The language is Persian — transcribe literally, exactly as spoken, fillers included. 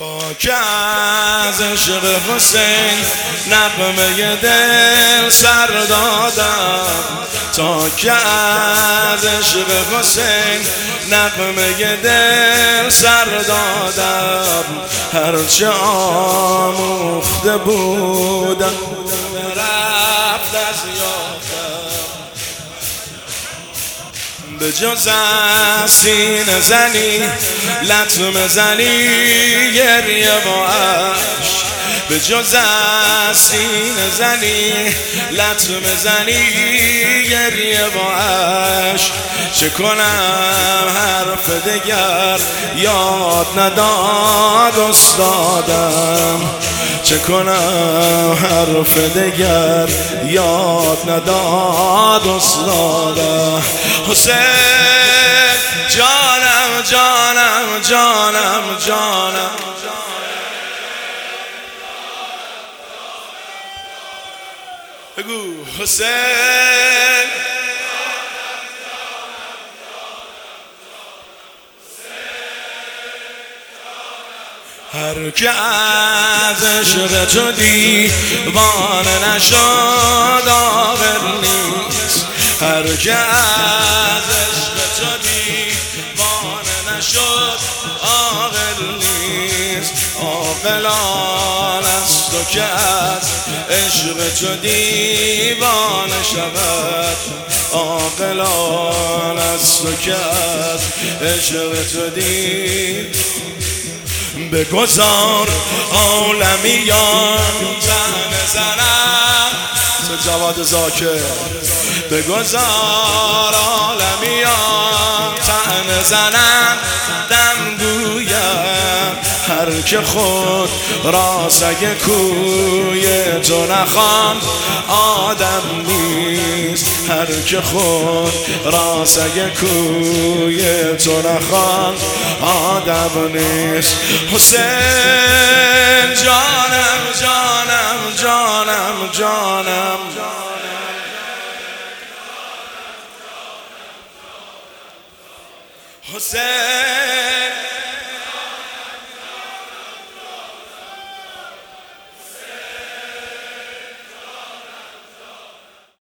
تا که از عشق حسین نغمه دل سر دادم، تا که از عشق حسین نغمه دل سر دادم، هرچه آموخته بودم رفت از یادم، به جز از سینه زنی لطمه زنی گریه با عشق، به جز از سینه زنی لطمه زنی گریه با عشق، چه کنم حرف دگر یاد نداد استادم، چه کنم حرف دگر یاد نداد استادم. حسین جانم جانم جانم جانم، بگو حسین هر که از عشق تو دیوانه نشد عاقل نیست، هر که از عشق تو دیوانه نشد عاقل نیست، عاقلان است تو که از عشق تو دیوانه شود، عاقلان است تو که از عشق تو دیوانه. بگذار عالمیان تن زنم، جواد زاکر، بگذار عالمیان تن زنم، دم گویم هر که خود را سگ کوی تو نخواند آدم نیست، هر که خود را سگ کوی تو نخواند آدم نیست. حسین جانم جانم جانم جانم، حسین